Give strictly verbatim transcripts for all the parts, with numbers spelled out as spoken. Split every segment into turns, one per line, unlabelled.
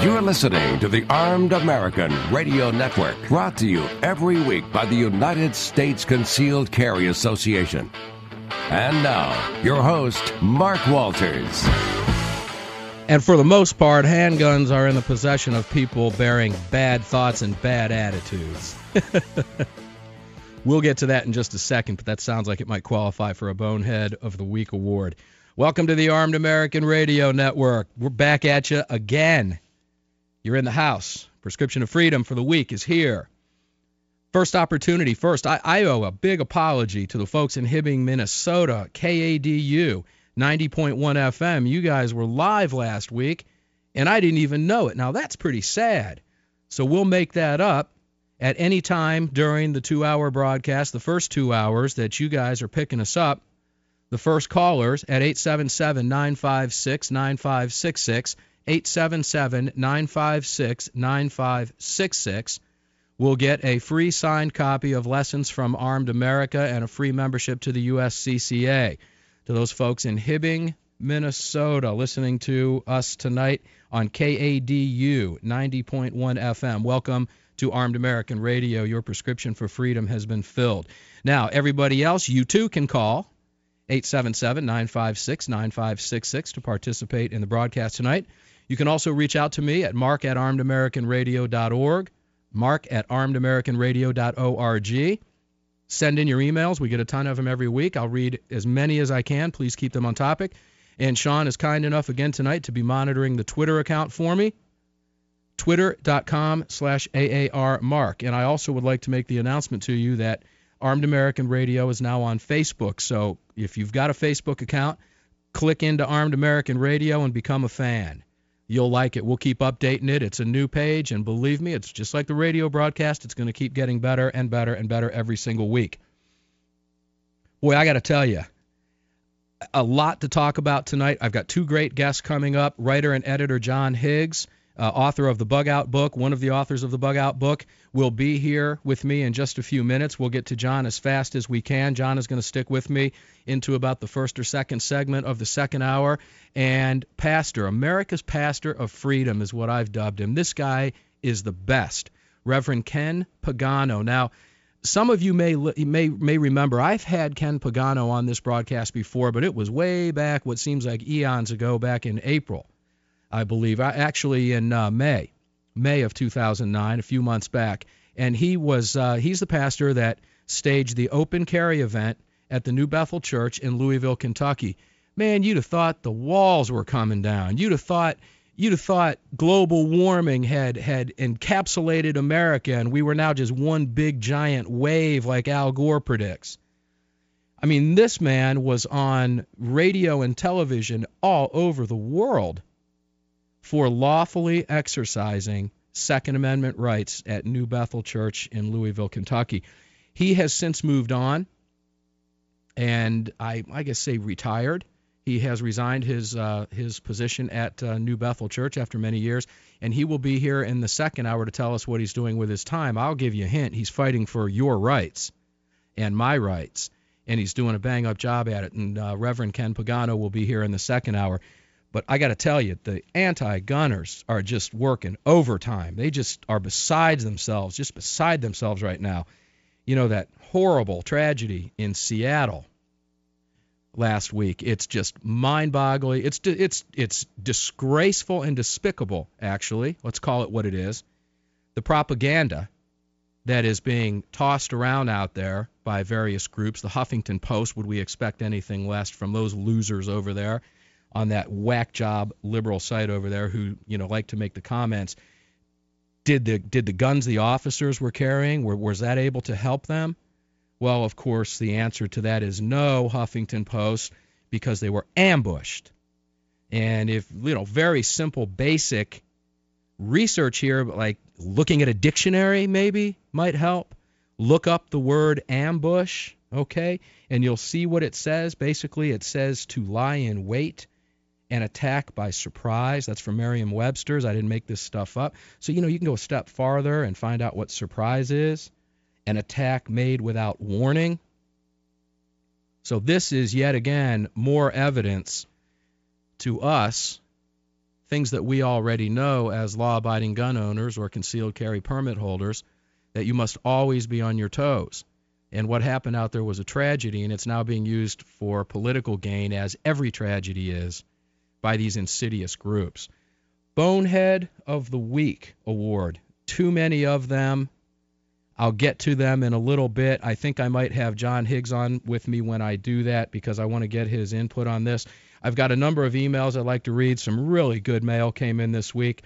You're listening to the Armed American Radio Network, brought to you every week by the United States Concealed Carry Association. And now, your host, Mark Walters.
And for the most part, handguns are in the possession of people bearing bad thoughts and bad attitudes. We'll get to that in just a second, but that sounds like it might qualify for a Bonehead of the Week award. Welcome to the Armed American Radio Network. We're back at you again. You're in the house. Prescription of Freedom for the week is here. First opportunity first. I, I owe a big apology to the folks in Hibbing, Minnesota, K A D U, ninety point one F M. You guys were live last week, and I didn't even know it. Now, that's pretty sad. So we'll make that up at any time during the two-hour broadcast, the first two hours that you guys are picking us up. The first callers at eight seven seven, nine five six, nine five six six, eight seven seven, nine five six, nine five six six. We'll get a free signed copy of Lessons from Armed America and a free membership to the U S C C A. To those folks in Hibbing, Minnesota, listening to us tonight on K A D U ninety point one F M. Welcome to Armed American Radio. Your prescription for freedom has been filled. Now, everybody else, you too can call eight seven seven, nine five six, nine five six six to participate in the broadcast tonight. You can also reach out to me at mark at armed american radio dot org. Mark at armed american radio dot org. Send in your emails. We get a ton of them every week. I'll read as many as I can. Please keep them on topic. And Sean is kind enough again tonight to be monitoring the Twitter account for me, twitter.com slash AARmark. And I also would like to make the announcement to you that Armed American Radio is now on Facebook. So if you've got a Facebook account, click into Armed American Radio and become a fan. You'll like it. We'll keep updating it. It's a new page, and believe me, it's just like the radio broadcast. It's going to keep getting better and better and better every single week. Boy, I got to tell you, a lot to talk about tonight. I've got two great guests coming up. Writer and editor John Higgs, uh, author of the Bug Out book, one of the authors of the Bug Out book, will be here with me in just a few minutes. We'll get to John as fast as we can. John is going to stick with me into about the first or second segment of the second hour. And pastor, America's pastor of freedom is what I've dubbed him. This guy is the best, Reverend Ken Pagano. Now, some of you may may may remember I've had Ken Pagano on this broadcast before, but it was way back, what seems like eons ago, back in April, I believe, actually in uh, May, May of two thousand nine, a few months back. And he was uh, he's the pastor that staged the open carry event at the New Bethel Church in Louisville, Kentucky. Man, you'd have thought the walls were coming down. You'd have thought you'd have thought global warming had had encapsulated America, and we were now just one big giant wave like Al Gore predicts. I mean, this man was on radio and television all over the world for lawfully exercising Second Amendment rights at New Bethel Church in Louisville, Kentucky. He has since moved on, and I, I guess say retired. He has resigned his uh, his position at uh, New Bethel Church after many years, and he will be here in the second hour to tell us what he's doing with his time. I'll give you a hint. He's fighting for your rights and my rights, and he's doing a bang-up job at it. And uh, Reverend Ken Pagano will be here in the second hour. But I got to tell you, the anti-gunners are just working overtime. They just are beside themselves, just beside themselves right now. You know, that horrible tragedy in Seattle last week. It's just mind-boggling. It's it's it's disgraceful and despicable, actually. Let's call it what it is. The propaganda that is being tossed around out there by various groups. The Huffington Post, would we expect anything less from those losers over there on that whack job liberal site over there who, you know, like to make the comments. Did the did the guns the officers were carrying, were, was that able to help them? Well, of course, the answer to that is no, Huffington Post, because they were ambushed. And if, you know, very simple, basic research here, like looking at a dictionary maybe might help. Look up the word ambush, okay, and you'll see what it says. Basically, it says to lie in wait and attack by surprise. That's from Merriam-Webster's. I didn't make this stuff up. So, you know, you can go a step farther and find out what surprise is. An attack made without warning. So this is yet again more evidence to us things that we already know as law-abiding gun owners or concealed carry permit holders, that you must always be on your toes. And what happened out there was a tragedy, and it's now being used for political gain, as every tragedy is, by these insidious groups. Bonehead of the Week award. Too many of them. I'll get to them in a little bit. I think I might have John Higgs on with me when I do that because I want to get his input on this. I've got a number of emails I'd like to read. Some really good mail came in this week.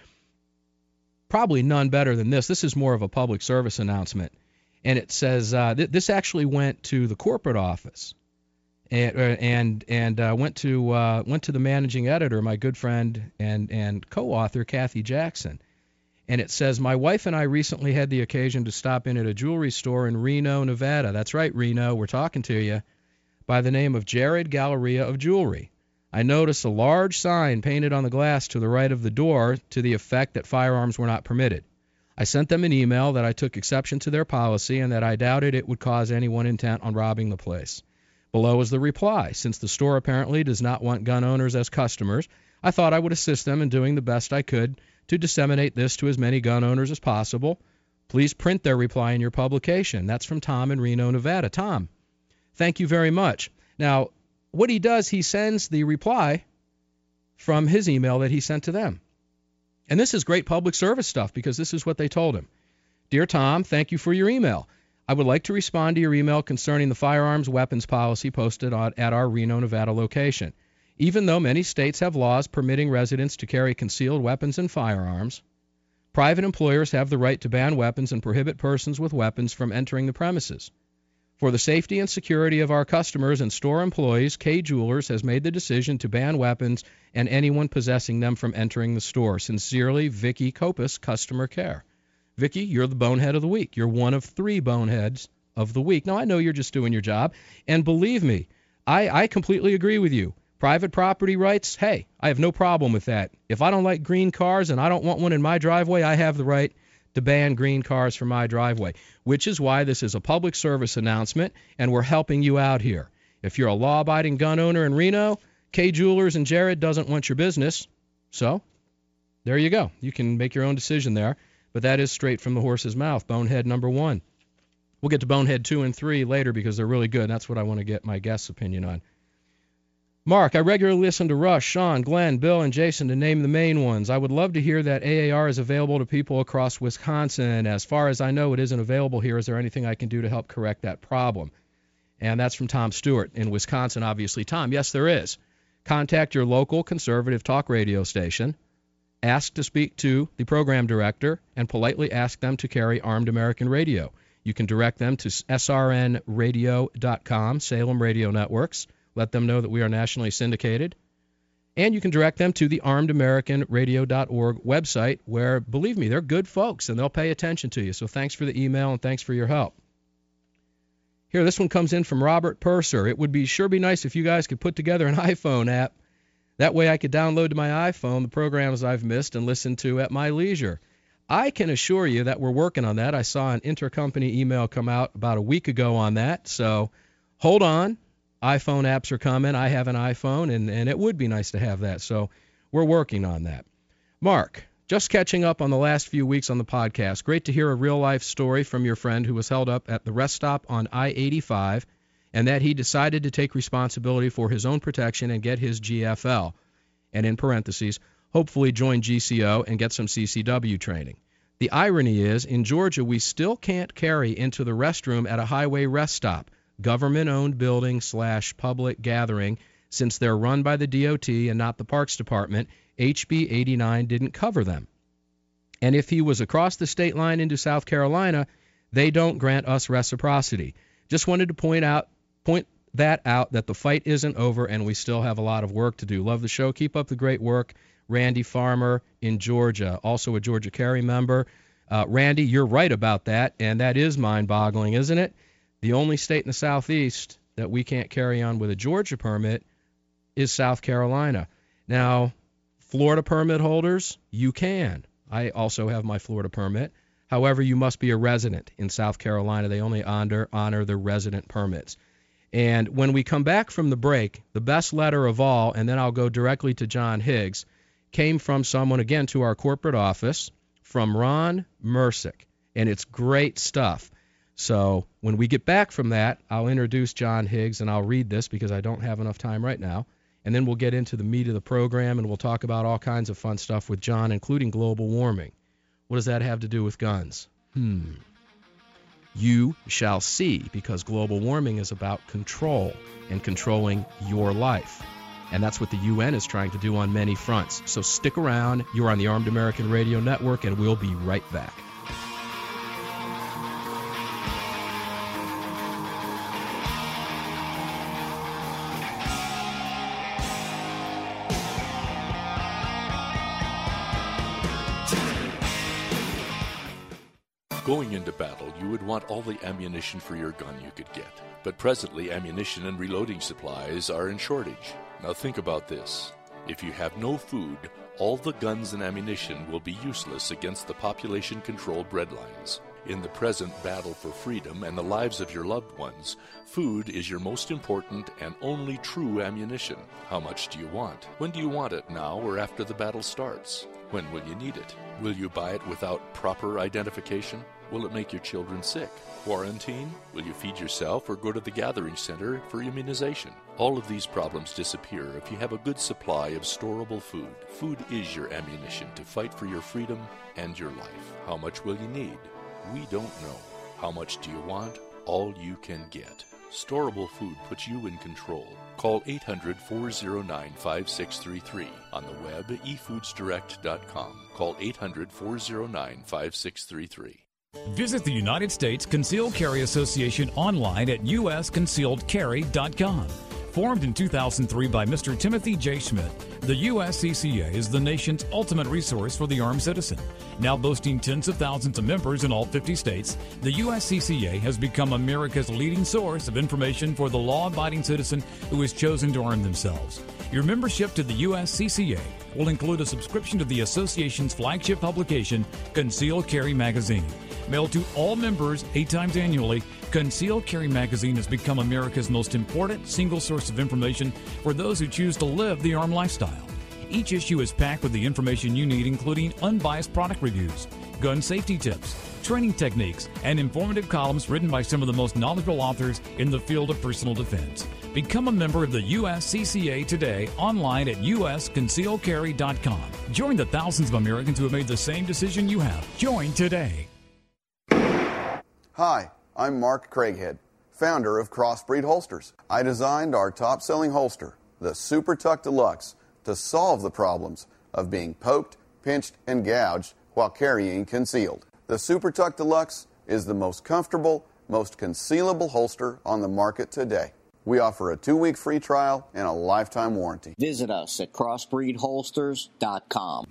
Probably none better than this. This is more of a public service announcement. And it says uh, th- this actually went to the corporate office and and, and uh, went to uh, went to the managing editor, my good friend and, and co-author, Kathy Jackson. And it says, my wife and I recently had the occasion to stop in at a jewelry store in Reno, Nevada. That's right, Reno, we're talking to you. By the name of Jared Galleria of Jewelry. I noticed a large sign painted on the glass to the right of the door to the effect that firearms were not permitted. I sent them an email that I took exception to their policy and that I doubted it would cause anyone intent on robbing the place. Below is the reply. Since the store apparently does not want gun owners as customers, I thought I would assist them in doing the best I could to disseminate this to as many gun owners as possible. Please print their reply in your publication. That's from Tom in Reno, Nevada. Tom, thank you very much. Now, what he does, he sends the reply from his email that he sent to them. And this is great public service stuff because this is what they told him. Dear Tom, thank you for your email. I would like to respond to your email concerning the firearms weapons policy posted on, at our Reno, Nevada location. Even though many states have laws permitting residents to carry concealed weapons and firearms, private employers have the right to ban weapons and prohibit persons with weapons from entering the premises. For the safety and security of our customers and store employees, Kay Jewelers has made the decision to ban weapons and anyone possessing them from entering the store. Sincerely, Vicky Copus, Customer Care. Vicky, you're the bonehead of the week. You're one of three boneheads of the week. Now, I know you're just doing your job, and believe me, I, I completely agree with you. Private property rights, hey, I have no problem with that. If I don't like green cars and I don't want one in my driveway, I have the right to ban green cars from my driveway, which is why this is a public service announcement, and we're helping you out here. If you're a law-abiding gun owner in Reno, Kay Jewelers and Jared doesn't want your business. So there you go. You can make your own decision there, but that is straight from the horse's mouth. Bonehead number one. We'll get to Bonehead two and three later because they're really good, and that's what I want to get my guest's opinion on. Mark, I regularly listen to Rush, Sean, Glenn, Bill, and Jason to name the main ones. I would love to hear that A A R is available to people across Wisconsin. As far as I know, it isn't available here. Is there anything I can do to help correct that problem? And that's from Tom Stewart in Wisconsin, obviously. Tom, yes, there is. Contact your local conservative talk radio station, ask to speak to the program director, and politely ask them to carry Armed American Radio. You can direct them to S R N radio dot com, Salem Radio Networks. Let them know that we are nationally syndicated. And you can direct them to the armed american radio dot org website where, believe me, they're good folks and they'll pay attention to you. So thanks for the email and thanks for your help. Here, this one comes in from Robert Purser. It would be sure be nice if you guys could put together an iPhone app. That way I could download to my iPhone the programs I've missed and listen to at my leisure. I can assure you that we're working on that. I saw an intercompany email come out about a week ago on that. So hold on. iPhone apps are coming. I have an iPhone, and, and it would be nice to have that. So we're working on that. Mark, just catching up on the last few weeks on the podcast. Great to hear a real-life story from your friend who was held up at the rest stop on I eighty-five and that he decided to take responsibility for his own protection and get his G F L, and in parentheses, hopefully join G C O and get some C C W training. The irony is, in Georgia, we still can't carry into the restroom at a highway rest stop, government-owned building slash public gathering. Since they're run by the D O T and not the Parks Department, H B eighty-nine didn't cover them. And if he was across the state line into South Carolina, they don't grant us reciprocity. Just wanted to point out, point that out, that the fight isn't over and we still have a lot of work to do. Love the show. Keep up the great work. Randy Farmer in Georgia, also a Georgia Carry member. Uh, Randy, you're right about that, and that is mind-boggling, isn't it? The only state in the Southeast that we can't carry on with a Georgia permit is South Carolina. Now, Florida permit holders, you can. I also have my Florida permit. However, you must be a resident in South Carolina. They only honor, honor the resident permits. And when we come back from the break, the best letter of all, and then I'll go directly to John Higgs, came from someone, again, to our corporate office, from Ron Mersick, and it's great stuff. So when we get back from that, I'll introduce John Higgs, and I'll read this because I don't have enough time right now. And then we'll get into the meat of the program, and we'll talk about all kinds of fun stuff with John, including global warming. What does that have to do with guns? Hmm. You shall see, because global warming is about control and controlling your life. And that's what the U N is trying to do on many fronts. So stick around. You're on the Armed American Radio Network, and we'll be right back.
Going into battle, you would want all the ammunition for your gun you could get. But presently, ammunition and reloading supplies are in shortage. Now think about this. If you have no food, all the guns and ammunition will be useless against the population-controlled breadlines. In the present battle for freedom and the lives of your loved ones, food is your most important and only true ammunition. How much do you want? When do you want it, now or after the battle starts? When will you need it? Will you buy it without proper identification? Will it make your children sick? Quarantine? Will you feed yourself or go to the gathering center for immunization? All of these problems disappear if you have a good supply of storable food. Food is your ammunition to fight for your freedom and your life. How much will you need? We don't know. How much do you want? All you can get. Storable food puts you in control. Call eight hundred, four oh nine, five six three three. On the web, e foods direct dot com. Call eight hundred, four oh nine, five six three three.
Visit the United States Concealed Carry Association online at u s concealed carry dot com. Formed in two thousand three by Mister Timothy J. Schmidt, the U S C C A is the nation's ultimate resource for the armed citizen. Now boasting tens of thousands of members in all fifty states, the U S C C A has become America's leading source of information for the law-abiding citizen who has chosen to arm themselves. Your membership to the U S C C A will include a subscription to the association's flagship publication, Concealed Carry Magazine. Mailed to all members eight times annually, Concealed Carry Magazine has become America's most important single source of information for those who choose to live the armed lifestyle. Each issue is packed with the information you need, including unbiased product reviews, gun safety tips, training techniques, and informative columns written by some of the most knowledgeable authors in the field of personal defense. Become a member of the U S C C A today online at u s concealed carry dot com. Join the thousands of Americans who have made the same decision you have. Join today.
Hi, I'm Mark Craighead, founder of Crossbreed Holsters. I designed our top-selling holster, the Super Tuck Deluxe, to solve the problems of being poked, pinched, and gouged while carrying concealed. The Super Tuck Deluxe is the most comfortable, most concealable holster on the market today. We offer a two-week free trial and a lifetime warranty.
Visit us at crossbreed holsters dot com.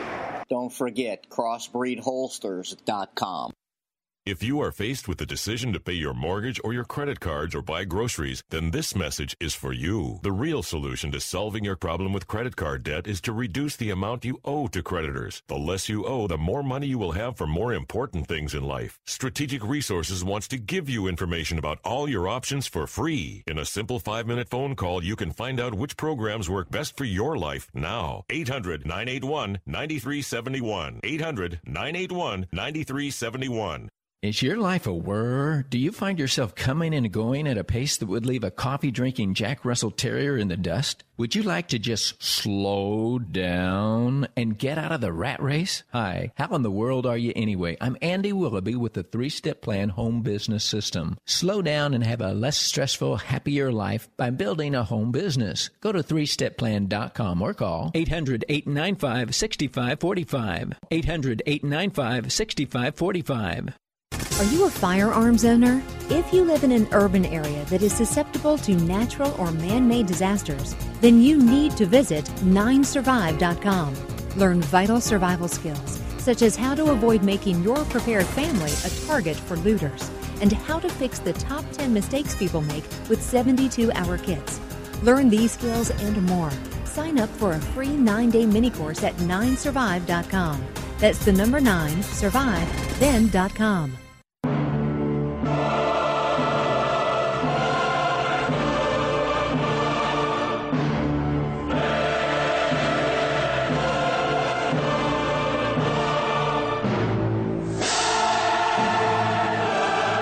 Don't forget crossbreed holsters dot com.
If you are faced with the decision to pay your mortgage or your credit cards or buy groceries, then this message is for you. The real solution to solving your problem with credit card debt is to reduce the amount you owe to creditors. The less you owe, the more money you will have for more important things in life. Strategic Resources wants to give you information about all your options for free. In a simple five-minute phone call, you can find out which programs work best for your life now. eight hundred, nine eight one, nine three seven one. eight hundred, nine eight one, nine three seven one.
Is your life a whir? Do you find yourself coming and going at a pace that would leave a coffee-drinking Jack Russell Terrier in the dust? Would you like to just slow down and get out of the rat race? Hi, how in the world are you anyway? I'm Andy Willoughby with the three-step plan home business system. Slow down and have a less stressful, happier life by building a home business. Go to three step plan dot com or call eight hundred, eight nine five, six five four five. eight hundred, eight nine five, six five four five.
Are you a firearms owner? If you live in an urban area that is susceptible to natural or man-made disasters, then you need to visit nine survive dot com. Learn vital survival skills, such as how to avoid making your prepared family a target for looters, and how to fix the top ten mistakes people make with seventy-two hour kits. Learn these skills and more. Sign up for a free nine-day mini course at nine survive dot com. That's the number nine, survive, then dot com.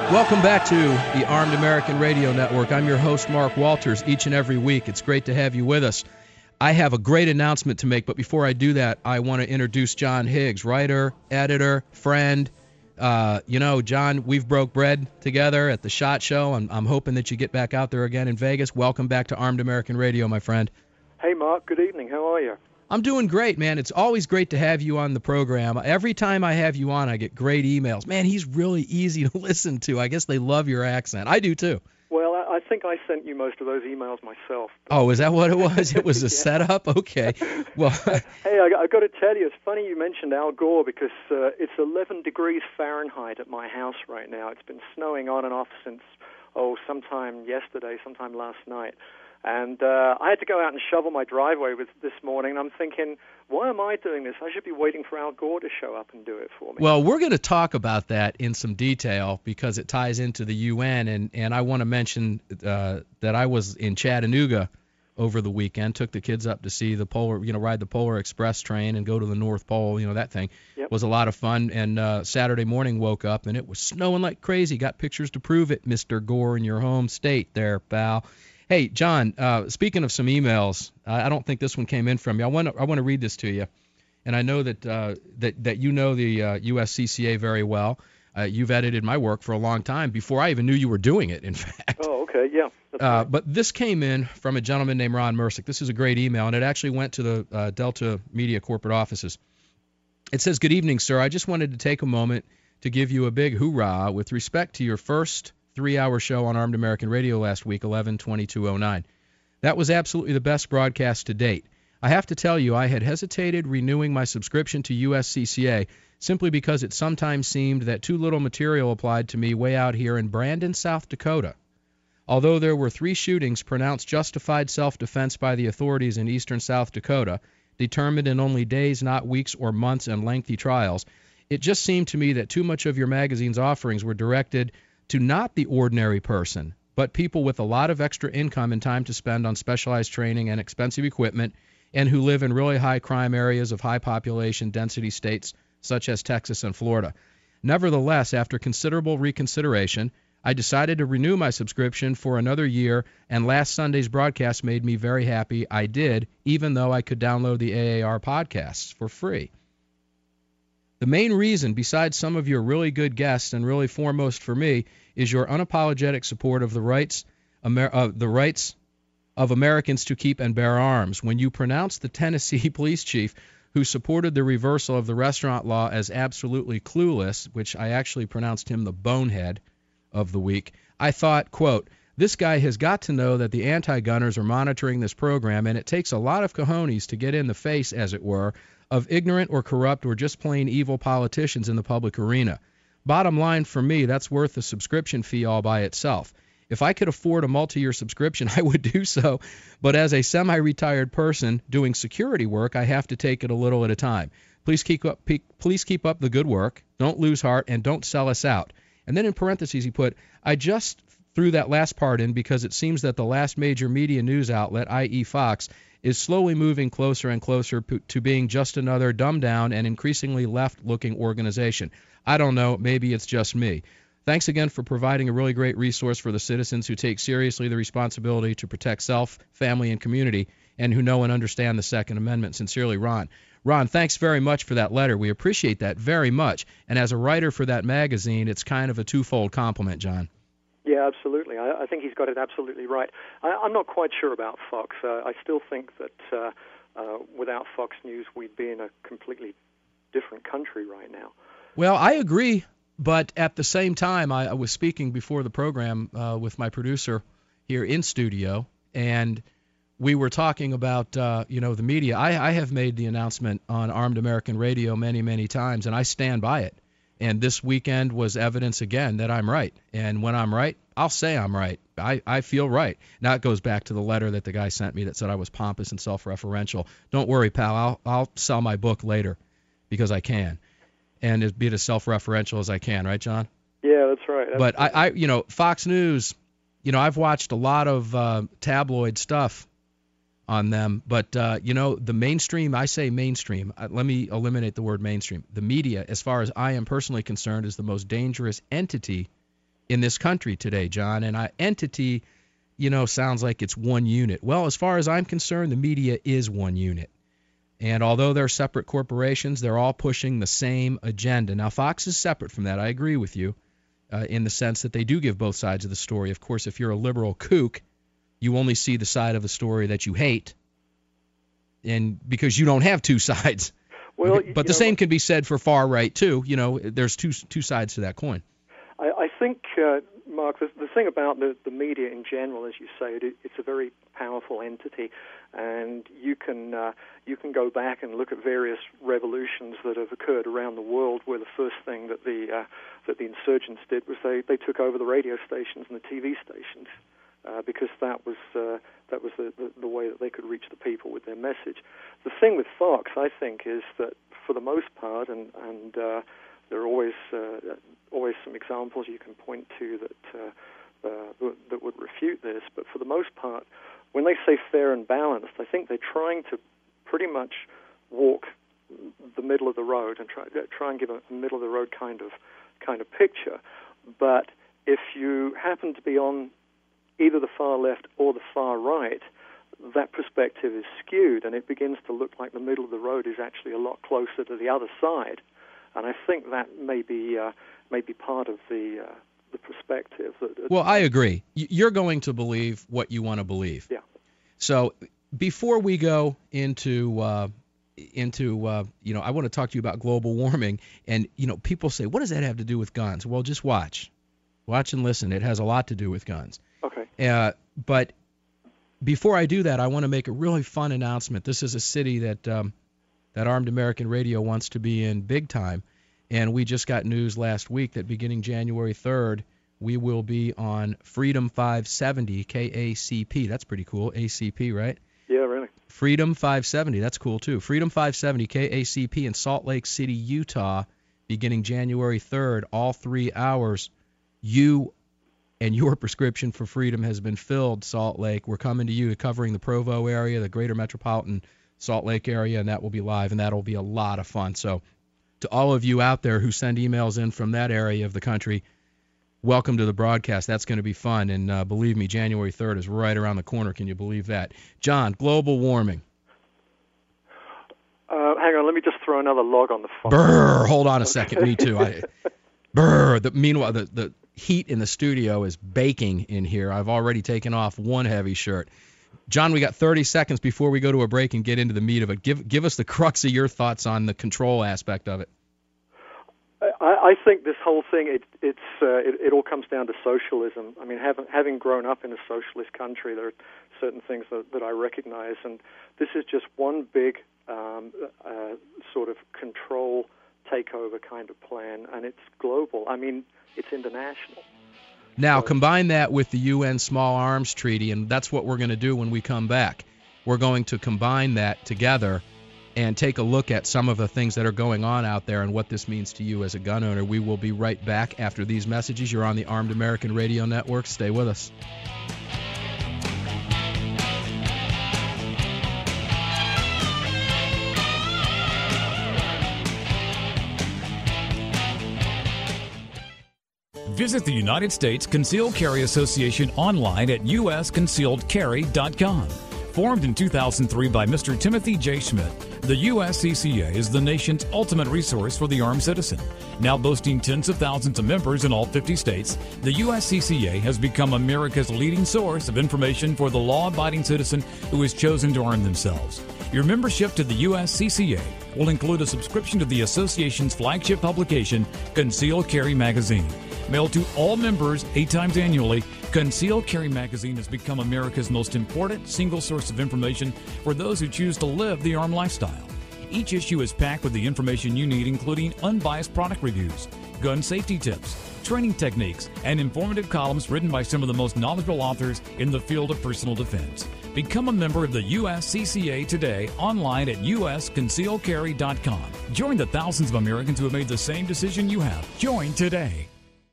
Welcome back to the Armed American Radio Network. I'm your host, Mark Walters, each and every week. It's great to have you with us. I have a great announcement to make, but before I do that, I want to introduce John Higgs, writer, editor, friend. Uh, you know, John, we've broke bread together at the SHOT Show. I'm, I'm hoping that you get back out there again in Vegas. Welcome back to Armed American Radio, my friend.
Hey, Mark. Good evening. How are you?
I'm doing great, man. It's always great to have you on the program. Every time I have you on, I get great emails. Man, he's really easy to listen to. I guess they love your accent. I do, too.
Well, I think I sent you most of those emails myself.
Oh, is that what it was? It was a yeah. setup? Okay. Well,
hey, I, I got to tell you, it's funny you mentioned Al Gore because uh, it's eleven degrees Fahrenheit at my house right now. It's been snowing on and off since, oh, sometime yesterday, sometime last night. And uh, I had to go out and shovel my driveway with, this morning, and I'm thinking, why am I doing this? I should be waiting for Al Gore to show up and do it for me.
Well, we're going to talk about that in some detail because it ties into the U N, and, and I want to mention uh, that I was in Chattanooga over the weekend, took the kids up to see the Polar, you know, ride the Polar Express train and go to the North Pole, you know, that thing. Yep. Was a lot of fun, and uh, Saturday morning woke up, and it was snowing like crazy. Got pictures to prove it, Mister Gore, in your home state there, pal. Hey, John, uh, speaking of some emails, I, I don't think this one came in from you. I want to I want to read this to you, and I know that uh, that that you know the uh, U S C C A very well. Uh, you've edited my work for a long time, before I even knew you were doing it, in fact.
Oh, okay, yeah. That's
uh,
right.
But this came in from a gentleman named Ron Mersick. This is a great email, and it actually went to the uh, Delta Media corporate offices. It says, "Good evening, sir. I just wanted to take a moment to give you a big hoorah with respect to your first three-hour show on Armed American Radio last week, eleven twenty-two oh nine. That was absolutely the best broadcast to date. I have to tell you, I had hesitated renewing my subscription to U S C C A simply because it sometimes seemed that too little material applied to me way out here in Brandon, South Dakota. Although there were three shootings pronounced justified self-defense by the authorities in eastern South Dakota, determined in only days, not weeks or months, and lengthy trials, it just seemed to me that too much of your magazine's offerings were directed to not the ordinary person, but people with a lot of extra income and time to spend on specialized training and expensive equipment, and who live in really high crime areas of high population density states such as Texas and Florida. Nevertheless, after considerable reconsideration, I decided to renew my subscription for another year, and last Sunday's broadcast made me very happy I did, even though I could download the A A R podcasts for free. The main reason, besides some of your really good guests and really foremost for me, is your unapologetic support of the rights, Amer- uh, the rights of Americans to keep and bear arms. When you pronounced the Tennessee police chief who supported the reversal of the restaurant law as absolutely clueless, which I actually pronounced him the bonehead of the week, I thought, quote, this guy has got to know that the anti-gunners are monitoring this program, and it takes a lot of cojones to get in the face, as it were, of ignorant or corrupt or just plain evil politicians in the public arena. Bottom line for me, that's worth a subscription fee all by itself. If I could afford a multi-year subscription, I would do so, but as a semi-retired person doing security work, I have to take it a little at a time. Please keep up, please keep up the good work, don't lose heart, and don't sell us out. And then in parentheses he put, I just threw that last part in because it seems that the last major media news outlet, that is. Fox, is slowly moving closer and closer to being just another dumbed-down and increasingly left-looking organization. I don't know, maybe it's just me. Thanks again for providing a really great resource for the citizens who take seriously the responsibility to protect self, family, and community, and who know and understand the Second Amendment. Sincerely, Ron. Ron, thanks very much for that letter. We appreciate that very much. And as a writer for that magazine, it's kind of a twofold compliment, John.
Yeah, absolutely. I, I think he's got it absolutely right. I, I'm not quite sure about Fox. Uh, I still think that uh, uh, without Fox News, we'd be in a completely different country right now.
Well, I agree, but at the same time, I, I was speaking before the program uh, with my producer here in studio, and we were talking about, uh, you know, the media. I, I have made the announcement on Armed American Radio many, many times, and I stand by it. And this weekend was evidence again that I'm right. And when I'm right, I'll say I'm right. I, I feel right. Now it goes back to the letter that the guy sent me that said I was pompous and self-referential. Don't worry, pal. I'll I'll sell my book later because I can, and it, be it as self-referential as I can. Right, John?
Yeah, that's right. Absolutely.
But I, I, you know, Fox News. You know, I've watched a lot of uh, tabloid stuff on them, but uh, you know, the mainstream, I say mainstream, uh, let me eliminate the word mainstream. The media, as far as I am personally concerned, is the most dangerous entity in this country today, John. And I, entity, you know, sounds like it's one unit. Well, as far as I'm concerned, the media is one unit. And although they're separate corporations, they're all pushing the same agenda. Now, Fox is separate from that. I agree with you uh, in the sense that they do give both sides of the story. Of course, if you're a liberal kook, you only see the side of the story that you hate, and because you don't have two sides.
Well,
but the know, same can be said for far right too. You know, there's two two sides to that coin.
I, I think, uh, Mark, the, the thing about the, the media in general, as you say, it, it's a very powerful entity, and you can uh, you can go back and look at various revolutions that have occurred around the world, where the first thing that the uh, that the insurgents did was they, they took over the radio stations and the T V stations. Uh, because that was uh, that was the, the, the way that they could reach the people with their message. The thing with Fox, I think, is that for the most part, and and uh, there are always uh, always some examples you can point to that uh, uh, that would refute this. But for the most part, when they say fair and balanced, I think they're trying to pretty much walk the middle of the road and try try and give a middle of the road kind of kind of picture. But if you happen to be on either the far left or the far right, that perspective is skewed, and it begins to look like the middle of the road is actually a lot closer to the other side. And I think that may be uh, may be part of the uh, the perspective. That,
well, I agree. You're going to believe what you want to believe.
Yeah.
So before we go into uh, into uh, you know, I want to talk to you about global warming. And you know, people say, what does that have to do with guns? Well, just watch, watch and listen. It has a lot to do with guns.
Okay.
Uh, but before I do that, I want to make a really fun announcement. This is a city that um, that Armed American Radio wants to be in big time, and we just got news last week that beginning January third, we will be on Freedom five seventy K A C P. That's pretty cool. A C P, right?
Yeah, really.
Freedom five seventy. That's cool too. Freedom five seventy K A C P in Salt Lake City, Utah, beginning January third. All three hours. You and your prescription for freedom has been filled, Salt Lake. We're coming to you, covering the Provo area, the greater metropolitan Salt Lake area, and that will be live, and that will be a lot of fun. So to all of you out there who send emails in from that area of the country, welcome to the broadcast. That's going to be fun, and uh, believe me, January third is right around the corner. Can you believe that? John, global warming.
Uh, hang on, let me just throw another log on the fire.
Brr, hold on a second. Me too. I, brr. The, meanwhile, the, the heat in the studio is baking in here. I've already taken off one heavy shirt. John, we got thirty seconds before we go to a break and get into the meat of it. Give give us the crux of your thoughts on the control aspect of it.
I, I think this whole thing, it, it's uh, it, it all comes down to socialism. I mean, having, having grown up in a socialist country, there are certain things that, that I recognize, and this is just one big um, uh, sort of control takeover kind of plan, and it's global. I mean, it's international.
Now,
so,
combine that with the U N Small Arms Treaty, and that's what we're going to do when we come back. We're going to combine that together and take a look at some of the things that are going on out there and what this means to you as a gun owner. We will be right back after these messages. You're on the Armed American Radio Network. Stay with us.
Visit the United States Concealed Carry Association online at U S concealed carry dot com. Formed in two thousand three by Mister Timothy J. Schmidt, the U S C C A is the nation's ultimate resource for the armed citizen. Now boasting tens of thousands of members in all fifty states, the U S C C A has become America's leading source of information for the law-abiding citizen who has chosen to arm themselves. Your membership to the U S C C A will include a subscription to the association's flagship publication, Concealed Carry Magazine. Mailed to all members eight times annually, Concealed Carry Magazine has become America's most important single source of information for those who choose to live the armed lifestyle. Each issue is packed with the information you need, including unbiased product reviews, gun safety tips, training techniques, and informative columns written by some of the most knowledgeable authors in the field of personal defense. Become a member of the U S C C A today online at U S concealed carry dot com. Join the thousands of Americans who have made the same decision you have. Join today.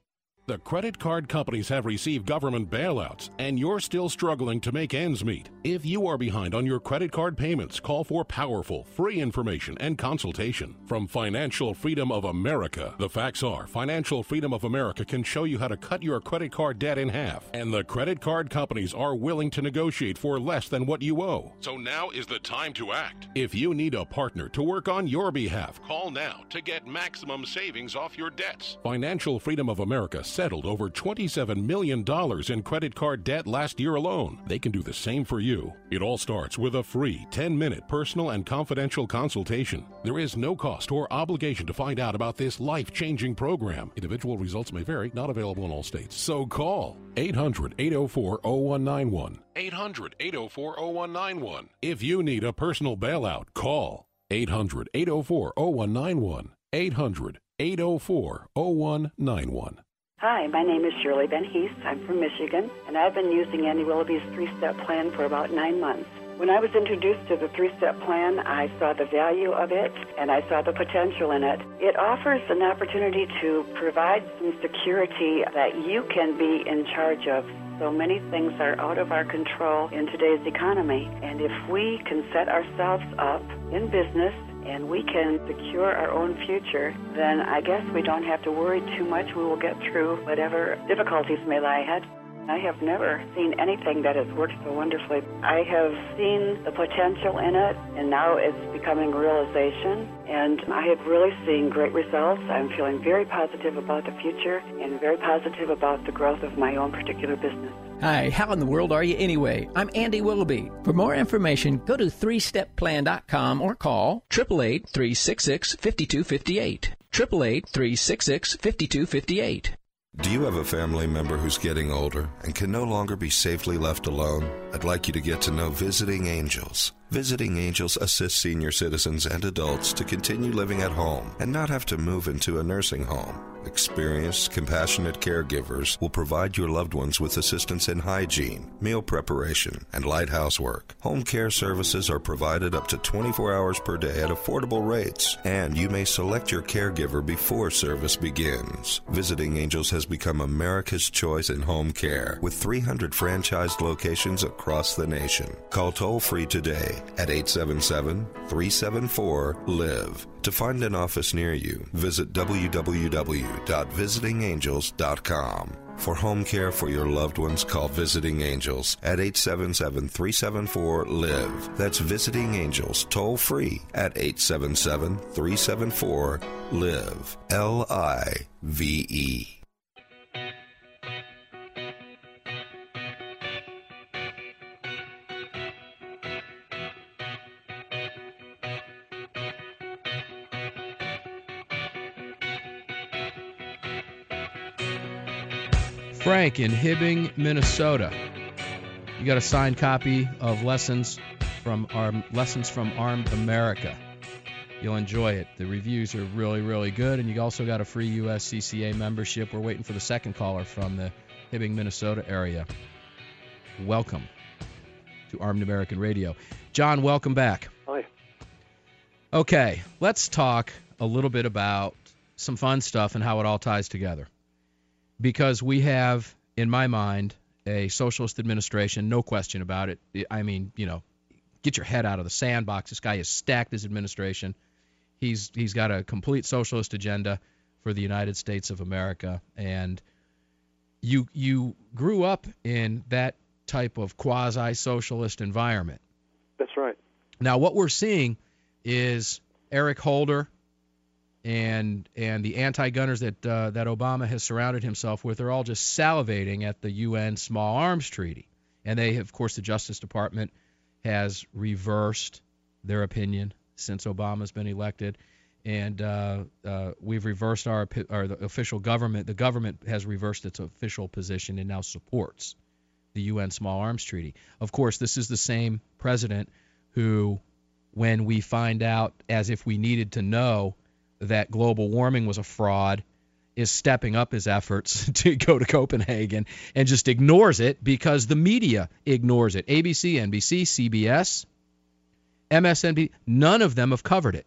The credit card companies have received government bailouts, and you're still struggling to make ends meet. If you are behind on your credit card payments, call for powerful, free information and consultation from Financial Freedom of America. The facts are, Financial Freedom of America can show you how to cut your credit card debt in half, and the credit card companies are willing to negotiate for less than what you owe. So now is the time to act. If you need a partner to work on your behalf, call now to get maximum savings off your debts. Financial Freedom of America settled over twenty-seven million dollars in credit card debt last year alone. They can do the same for you. It all starts with a free ten-minute personal and confidential consultation. There is no cost or obligation to find out about this life-changing program. Individual results may vary, not available in all states. So call eight hundred, eight oh four, oh one nine one. eight hundred, eight oh four, oh one nine one. If you need a personal bailout, call eight hundred, eight oh four, oh one nine one. eight hundred, eight oh four, oh one nine one.
Hi, my name is Shirley Ben Heath. I'm from Michigan, and I've been using Andy Willoughby's three-step plan for about nine months. When I was introduced to the three-step plan, I saw the value of it, and I saw the potential in it. It offers an opportunity to provide some security that you can be in charge of. So many things are out of our control in today's economy, and if we can set ourselves up in business and we can secure our own future, then I guess we don't have to worry too much. We will get through whatever difficulties may lie ahead. I have never seen anything that has worked so wonderfully. I have seen the potential in it, and now it's becoming realization, and I have really seen great results. I'm feeling very positive about the future and very positive about the growth of my own particular business.
Hi, how in the world are you anyway? I'm Andy Willoughby. For more information, go to three step plan dot com or call eight eight eight, three six six, five two five eight. eight eight eight, three six six, five two five eight.
Do you have a family member who's getting older and can no longer be safely left alone? I'd like you to get to know Visiting Angels. Visiting Angels assists senior citizens and adults to continue living at home and not have to move into a nursing home. Experienced, compassionate caregivers will provide your loved ones with assistance in hygiene, meal preparation, and light housework. Home care services are provided up to twenty-four hours per day at affordable rates, and you may select your caregiver before service begins. Visiting Angels has become America's choice in home care, with three hundred franchised locations across the nation. Call toll-free today at eight seven seven, three seven four, live. To find an office near you, visit w w w dot visiting angels dot com. For home care for your loved ones, call Visiting Angels at eight seven seven, three seven four, live. That's Visiting Angels, toll free at eight seven seven, three seven four, live. L I V E.
Frank in Hibbing, Minnesota. You got a signed copy of Lessons from Arm, Lessons from Armed America. You'll enjoy it. The reviews are really, really good, and you also got a free U S C C A membership. We're waiting for the second caller from the Hibbing, Minnesota area. Welcome to Armed American Radio. John, welcome back.
Hi.
Okay, let's talk a little bit about some fun stuff and how it all ties together. Because we have, in my mind, a socialist administration, no question about it. I mean, you know, get your head out of the sandbox. This guy has stacked his administration. He's he's got a complete socialist agenda for the United States of America. And you you grew up in that type of quasi-socialist environment.
That's right.
Now, what we're seeing is Eric Holder and and the anti-gunners that uh, that Obama has surrounded himself with are all just salivating at the U N Small Arms Treaty. And they, of course, the Justice Department has reversed their opinion since Obama's been elected. And uh, uh, we've reversed our, our the official government. The government has reversed its official position and now supports the U N Small Arms Treaty. Of course, this is the same president who, when we find out, as if we needed to know, that global warming was a fraud, is stepping up his efforts to go to Copenhagen and just ignores it because the media ignores it. A B C, N B C, C B S, M S N B C, none of them have covered it.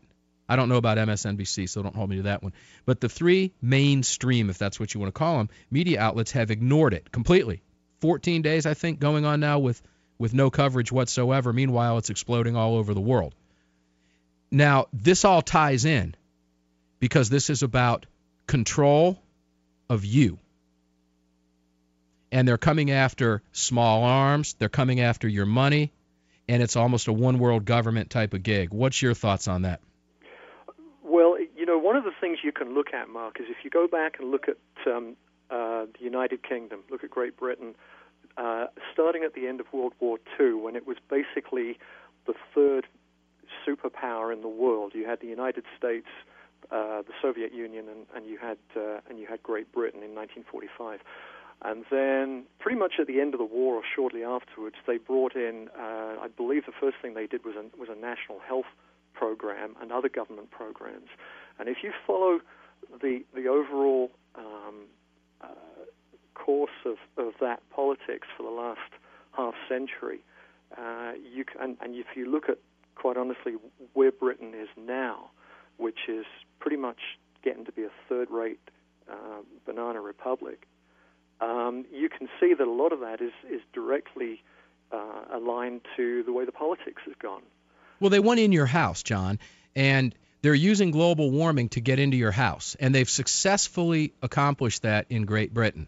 I don't know about M S N B C, so don't hold me to that one. But the three mainstream, if that's what you want to call them, media outlets have ignored it completely. fourteen days, I think, going on now with, with no coverage whatsoever. Meanwhile, it's exploding all over the world. Now, this all ties in because this is about control of you. And they're coming after small arms. They're coming after your money. And it's almost a one-world government type of gig. What's your thoughts on that?
Well, you know, one of the things you can look at, Mark, is if you go back and look at um, uh, the United Kingdom, look at Great Britain, uh, starting at the end of World War Two, when it was basically the third superpower in the world. You had the United States, uh, the Soviet Union, and, and you had uh, and you had Great Britain in nineteen forty-five. And then pretty much at the end of the war or shortly afterwards, they brought in, uh, I believe the first thing they did was a, was a national health program and other government programs. And if you follow the the overall um, uh, course of, of that politics for the last half century, uh, you can, and, and if you look at, quite honestly, where Britain is now, which is pretty much getting to be a third-rate uh, banana republic, Um, you can see that a lot of that is, is directly uh, aligned to the way the politics has gone.
Well, they went in your house, John, and they're using global warming to get into your house, and they've successfully accomplished that in Great Britain.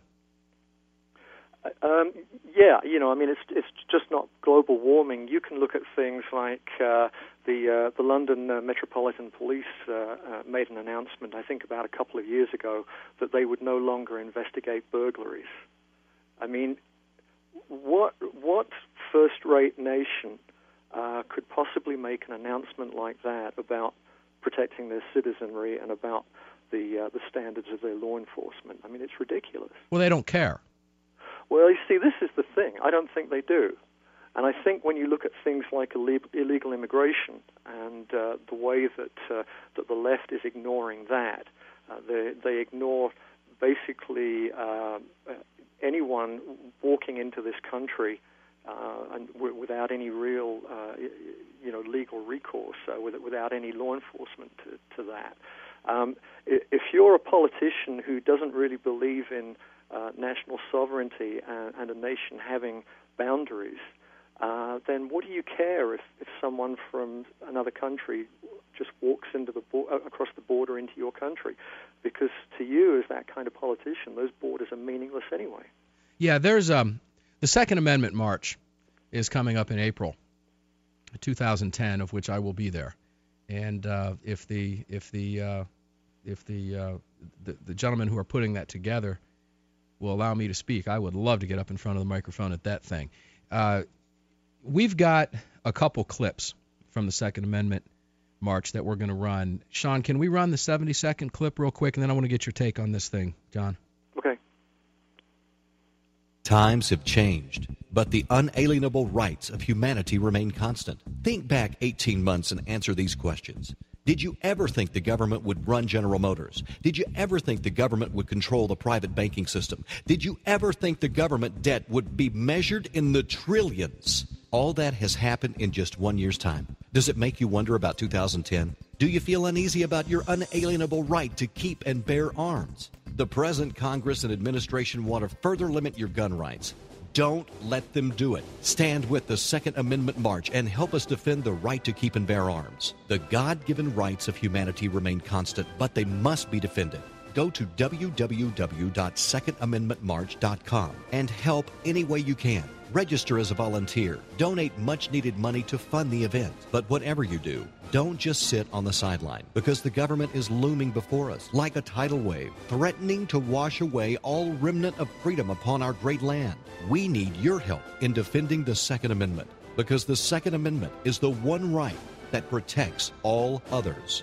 Um, yeah, you know, I mean, it's it's just not global warming. You can look at things like uh, the uh, the London uh, Metropolitan Police uh, uh, made an announcement, I think about a couple of years ago, that they would no longer investigate burglaries. I mean, what what first-rate nation uh, could possibly make an announcement like that about protecting their citizenry and about the uh, the standards of their law enforcement? I mean, it's ridiculous.
Well, they don't care.
Well, you see, this is the thing. I don't think they do. And I think when you look at things like illegal immigration and uh, the way that uh, that the left is ignoring that, uh, they, they ignore basically uh, anyone walking into this country uh, and w- without any real, uh, you know, legal recourse, uh, with, without any law enforcement to, to that. Um, if you're a politician who doesn't really believe in Uh, national sovereignty and, and a nation having boundaries, uh, then what do you care if, if someone from another country just walks into the bo- across the border into your country? Because to you, as that kind of politician, those borders are meaningless anyway.
Yeah, there's um the Second Amendment March is coming up in April two thousand ten, of which I will be there. And uh, if the if the uh, if the, uh, the the gentlemen who are putting that together will allow me to speak, I would love to get up in front of the microphone at that thing. Uh, we've got a couple clips from the Second Amendment March that we're going to run. Sean, can we run the seventy-second clip real quick, and then I want to get your take on this thing, John?
Okay.
Times have changed, but the unalienable rights of humanity remain constant. Think back eighteen months and answer these questions. Did you ever think the government would run General Motors? Did you ever think the government would control the private banking system? Did you ever think the government debt would be measured in the trillions? All that has happened in just one year's time. Does it make you wonder about two thousand ten? Do you feel uneasy about your unalienable right to keep and bear arms? The present Congress and administration want to further limit your gun rights. Don't let them do it. Stand with the Second Amendment March and help us defend the right to keep and bear arms. The God-given rights of humanity remain constant, but they must be defended. Go to w w w dot second amendment march dot com and help any way you can. Register as a volunteer. Donate much-needed money to fund the event. But whatever you do, don't just sit on the sideline, because the government is looming before us like a tidal wave, threatening to wash away all remnant of freedom upon our great land. We need your help in defending the Second Amendment, because the Second Amendment is the one right that protects all others.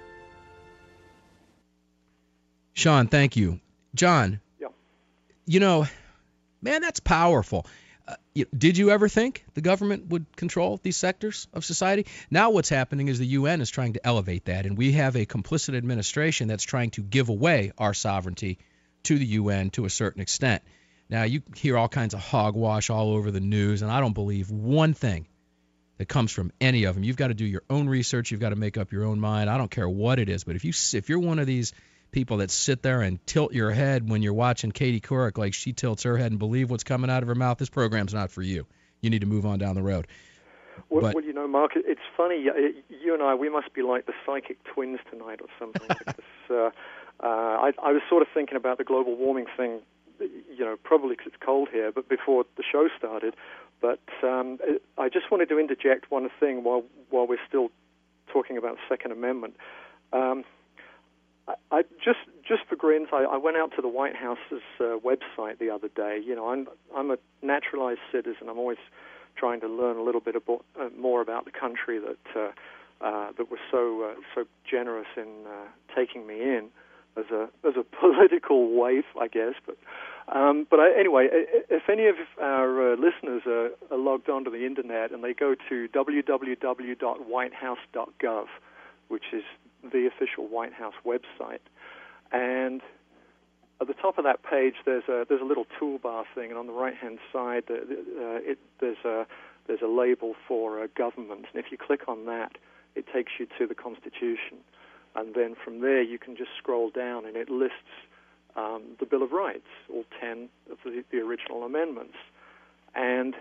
Sean, thank you. John,
yeah.
You know, man, that's powerful. Uh, you, did you ever think the government would control these sectors of society? Now what's happening is the U N is trying to elevate that, and we have a complicit administration that's trying to give away our sovereignty to the U N to a certain extent. Now, you hear all kinds of hogwash all over the news, and I don't believe one thing that comes from any of them. You've got to do your own research. You've got to make up your own mind. I don't care what it is, but if you if you're one of these people that sit there and tilt your head when you're watching Katie Couric like she tilts her head and believe what's coming out of her mouth, this program's not for you. You need to move on down the road.
Well,
but,
well you know, Mark, it's funny. You and I, we must be like the psychic twins tonight or something. because, uh, uh, I, I was sort of thinking about the global warming thing, you know, probably because it's cold here, but before the show started. But um, I just wanted to interject one thing while while we're still talking about the Second Amendment. Um, I, I just just for grins, I, I went out to the White House's uh, website the other day. You know, I'm I'm a naturalized citizen. I'm always trying to learn a little bit about, uh, more about the country that uh, uh, that was so uh, so generous in uh, taking me in as a as a political waif, I guess. But um, but I, anyway, if any of our uh, listeners are, are logged onto the internet and they go to w w w dot white house dot gov, which is the official White House website, and at the top of that page there's a there's a little toolbar thing, and on the right hand side uh, it, there's a there's a label for uh, government, and if you click on that, it takes you to the Constitution, and then from there you can just scroll down and it lists um, the Bill of Rights, all ten of the, the original amendments, and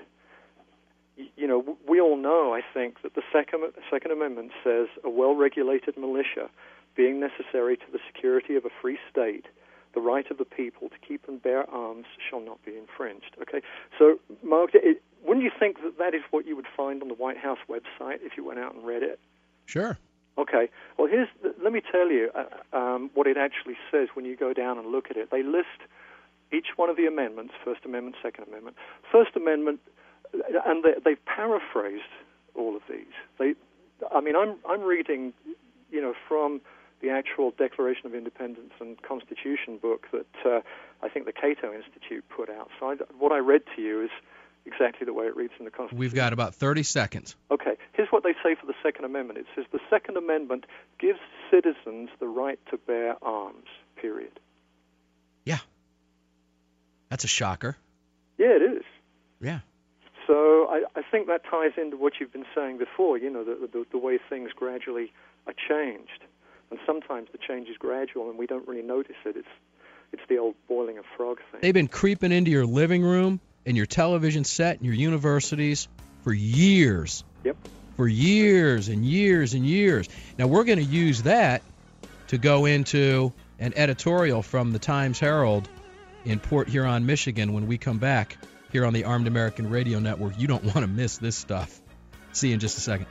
you know, we all know, I think, that the Second, Second Amendment says a well-regulated militia being necessary to the security of a free state, the right of the people to keep and bear arms shall not be infringed. Okay, so, Mark, it, wouldn't you think that that is what you would find on the White House website if you went out and read it?
Sure.
Okay, well, here's let me tell you uh, um, what it actually says when you go down and look at it. They list each one of the amendments, First Amendment, Second Amendment. First Amendment, and they, they've paraphrased all of these. They, I mean, I'm I'm reading, you know, from the actual Declaration of Independence and Constitution book that uh, I think the Cato Institute put out. So I, what I read to you is exactly the way it reads in the Constitution.
We've got about thirty seconds.
Okay, here's what they say for the Second Amendment. It says the Second Amendment gives citizens the right to bear arms, period.
Yeah. That's a shocker.
Yeah, it is.
Yeah.
So I, I think that ties into what you've been saying before, you know, the, the, the way things gradually are changed. And sometimes the change is gradual and we don't really notice it. It's it's the old boiling a frog thing.
They've been creeping into your living room and your television set and your universities for years.
Yep.
For years and years and years. Now, we're going to use that to go into an editorial from the Times-Herald in Port Huron, Michigan, when we come back here on the Armed American Radio Network. You don't want to miss this stuff. See you in just a second.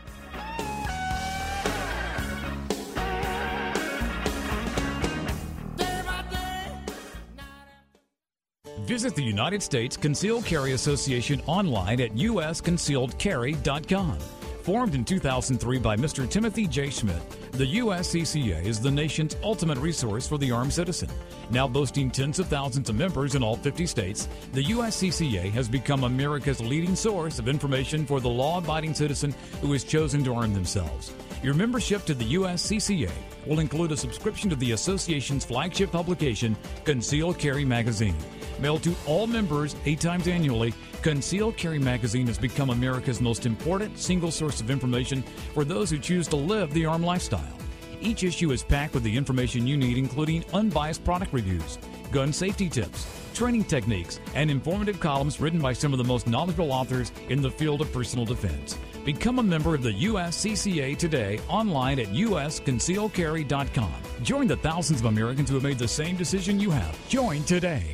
Visit the United States Concealed Carry Association online at u s concealed carry dot com. Formed in two thousand three by Mister Timothy J. Schmidt, the U S C C A is the nation's ultimate resource for the armed citizen. Now boasting tens of thousands of members in all fifty states, the U S C C A has become America's leading source of information for the law-abiding citizen who has chosen to arm themselves. Your membership to the U S C C A will include a subscription to the association's flagship publication, Concealed Carry Magazine. Mailed to all members eight times annually, Concealed Carry Magazine has become America's most important single source of information for those who choose to live the armed lifestyle. Each issue is packed with the information you need, including unbiased product reviews, gun safety tips, training techniques, and informative columns written by some of the most knowledgeable authors in the field of personal defense. Become a member of the U S C C A today online at u s concealed carry dot com. Join the thousands of Americans who have made the same decision you have. Join today.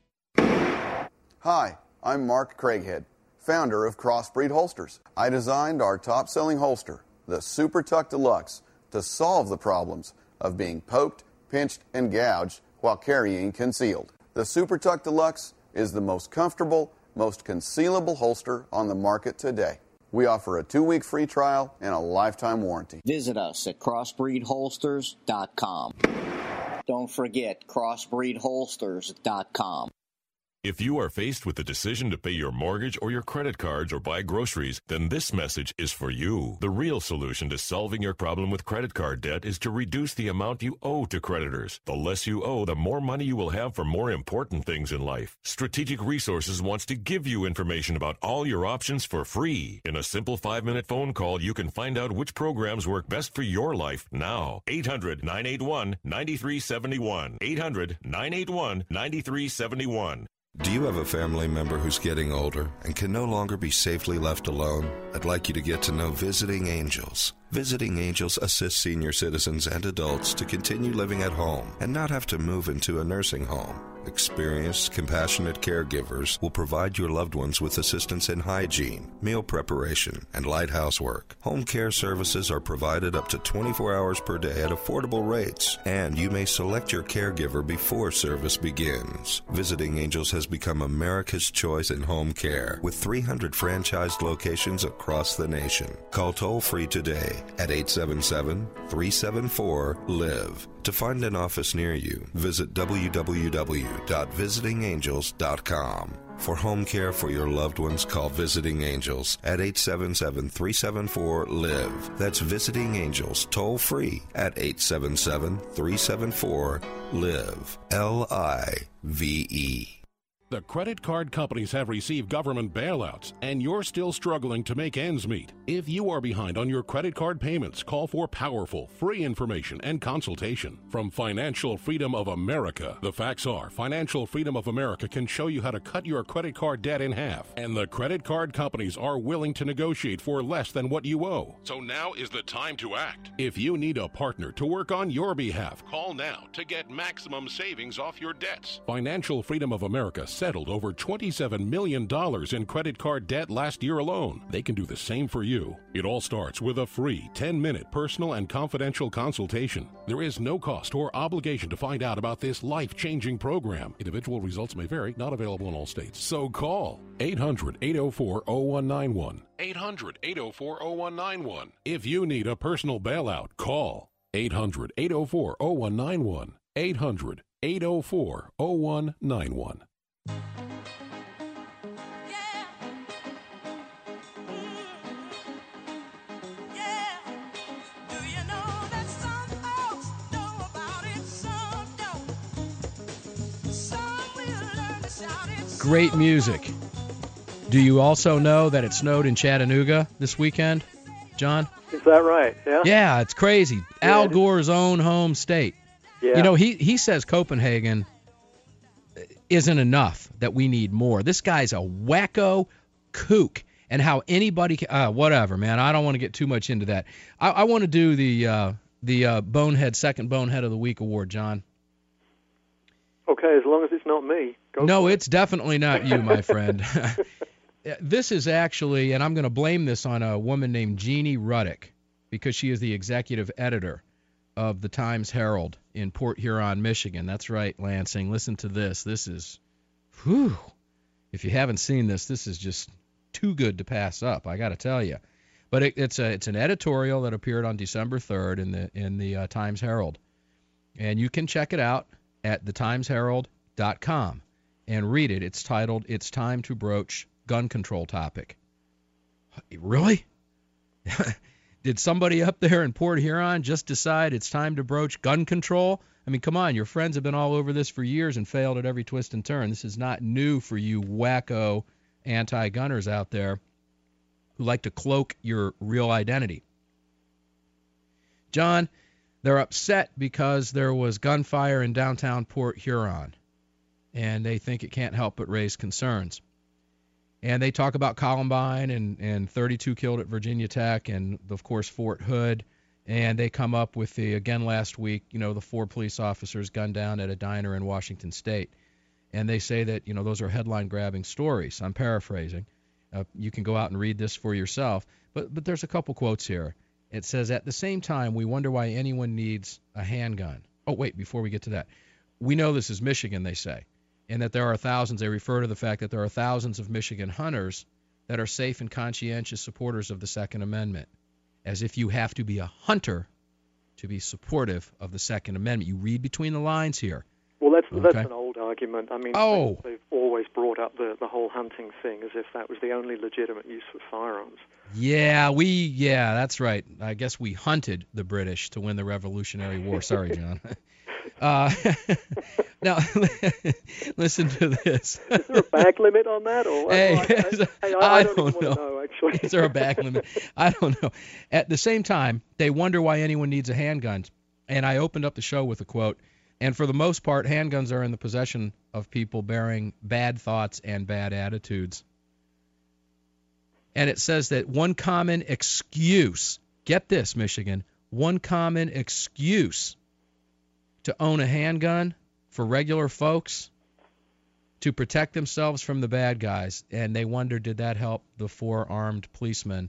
Hi, I'm Mark Craighead, founder of Crossbreed Holsters. I designed our top-selling holster, the Super Tuck Deluxe, to solve the problems of being poked, pinched, and gouged while carrying concealed. The Super Tuck Deluxe is the most comfortable, most concealable holster on the market today. We offer a two-week free trial and a lifetime warranty.
Visit us at crossbreed holsters dot com. Don't forget crossbreed holsters dot com.
If you are faced with the decision to pay your mortgage or your credit cards or buy groceries, then this message is for you. The real solution to solving your problem with credit card debt is to reduce the amount you owe to creditors. The less you owe, the more money you will have for more important things in life. Strategic Resources wants to give you information about all your options for free. In a simple five-minute phone call, you can find out which programs work best for your life now. eight hundred, nine eight one, nine three seven one. eight hundred, nine eight one, nine three seven one.
Do you have a family member who's getting older and can no longer be safely left alone? I'd like you to get to know Visiting Angels. Visiting Angels assists senior citizens and adults to continue living at home and not have to move into a nursing home. Experienced, compassionate caregivers will provide your loved ones with assistance in hygiene, meal preparation, and light housework. Home care services are provided up to twenty-four hours per day at affordable rates, and you may select your caregiver before service begins. Visiting Angels has become America's choice in home care with three hundred franchised locations across the nation. Call toll-free today at eight seven seven, three seven four, LIVE. To find an office near you, visit w w w dot visiting angels dot com. For home care for your loved ones, call Visiting Angels at eight seven seven, three seven four, LIVE. That's Visiting Angels, toll-free at eight seven seven, three seven four, LIVE. L I V E.
The credit card companies have received government bailouts, and you're still struggling to make ends meet. If you are behind on your credit card payments, call for powerful, free information and consultation from Financial Freedom of America. The facts are, Financial Freedom of America can show you how to cut your credit card debt in half, and the credit card companies are willing to negotiate for less than what you owe. So now is the time to act. If you need a partner to work on your behalf, call now to get maximum savings off your debts. Financial Freedom of America settled over twenty-seven million dollars in credit card debt last year alone. They can do the same for you. It all starts with a free ten-minute personal and confidential consultation. There is no cost or obligation to find out about this life-changing program. Individual results may vary, not available in all states. So call eight hundred, eight oh four, oh one nine one. eight hundred, eight oh four, oh one nine one. If you need a personal bailout, call eight hundred, eight oh four, oh one nine one. eight hundred, eight oh four, oh one nine one.
Great music. Do you also know that it snowed in Chattanooga this weekend, John?
Is that right? Yeah.
Yeah, it's crazy. Yeah, Al Gore's own home state.
Yeah.
You know, he, he says Copenhagen isn't enough, that we need more. This guy's a wacko kook. And how anybody can, uh, whatever, man. I don't want to get too much into that. I, I want to do the uh, the uh, Bonehead, second Bonehead of the Week award, John.
Okay, as long as it's not me. Go
no, it's definitely not you, my friend. This is actually, and I'm going to blame this on a woman named Jeannie Ruddick, because she is the executive editor of the Times-Herald in Port Huron, Michigan. That's right, Lansing. Listen to this. This is, whew. If you haven't seen this, this is just too good to pass up, I got to tell you. But it, it's a it's an editorial that appeared on December third in the in the uh, Times-Herald, and you can check it out at the times herald dot com and read it. It's titled, "It's Time to Broach Gun Control Topic." Really? Did somebody up there in Port Huron just decide it's time to broach gun control? I mean, come on, your friends have been all over this for years and failed at every twist and turn. This is not new for you wacko anti-gunners out there who like to cloak your real identity. John, they're upset because there was gunfire in downtown Port Huron, and they think it can't help but raise concerns. And they talk about Columbine and, and thirty-two killed at Virginia Tech and, of course, Fort Hood. And they come up with the, again last week, you know, the four police officers gunned down at a diner in Washington State. And they say that, you know, those are headline-grabbing stories. I'm paraphrasing. Uh, you can go out and read this for yourself. But but there's a couple quotes here. It says, "At the same time, we wonder why anyone needs a handgun." Oh, wait, before we get to that. We know this is Michigan, they say, and that there are thousands. They refer to the fact that there are thousands of Michigan hunters that are safe and conscientious supporters of the Second Amendment, as if you have to be a hunter to be supportive of the Second Amendment. You read between the lines here.
Well, that's
okay?
that's an old argument. argument. I mean,
oh.
they've always brought up the, the whole hunting thing as if that was the only legitimate use for firearms.
Yeah, we, yeah, that's right. I guess we hunted the British to win the Revolutionary War. Sorry, John. Uh, now, listen to this.
Is there a bag limit on that? Or,
hey,
I, I, I, I, I don't, don't know. know. Actually,
is there a bag limit? I don't know. At the same time, they wonder why anyone needs a handgun. And I opened up the show with a quote. And for the most part, handguns are in the possession of people bearing bad thoughts and bad attitudes. And it says that one common excuse, get this, Michigan, one common excuse to own a handgun for regular folks to protect themselves from the bad guys. And they wonder, did that help the four armed policemen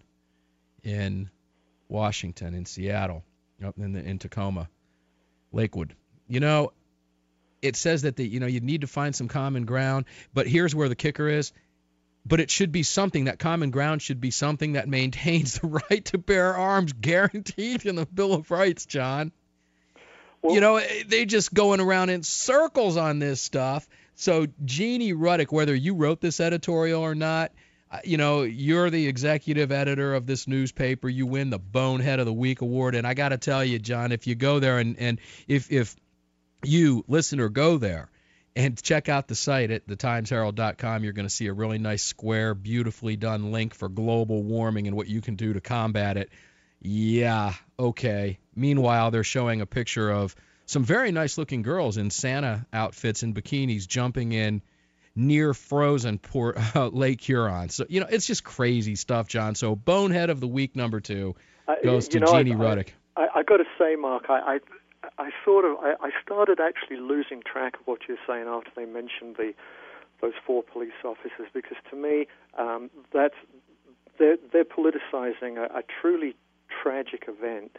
in Washington, in Seattle, in, the, in Tacoma, Lakewood? You know, it says that the, you know, you need to find some common ground, but here's where the kicker is. But it should be something, that common ground should be something that maintains the right to bear arms guaranteed in the Bill of Rights, John. Well, you know, they just going around in circles on this stuff. So Jeannie Ruddick, whether you wrote this editorial or not, you know, you're the executive editor of this newspaper. You win the Bonehead of the Week award. And I got to tell you, John, if you go there and, and if, if you, listener, go there and check out the site at the times herald dot com, you're going to see a really nice, square, beautifully done link for global warming and what you can do to combat it. Yeah, okay. Meanwhile, they're showing a picture of some very nice-looking girls in Santa outfits and bikinis jumping in near frozen Port, uh, Lake Huron. So, you know, it's just crazy stuff, John. So Bonehead of the Week number two goes uh, to know, Jeannie I, Ruddick.
I, I got to say, Mark, I, I, I sort of, I, I started actually losing track of what you're saying after they mentioned the those four police officers, because to me, um, that's they're, they're politicizing a, a truly tragic event,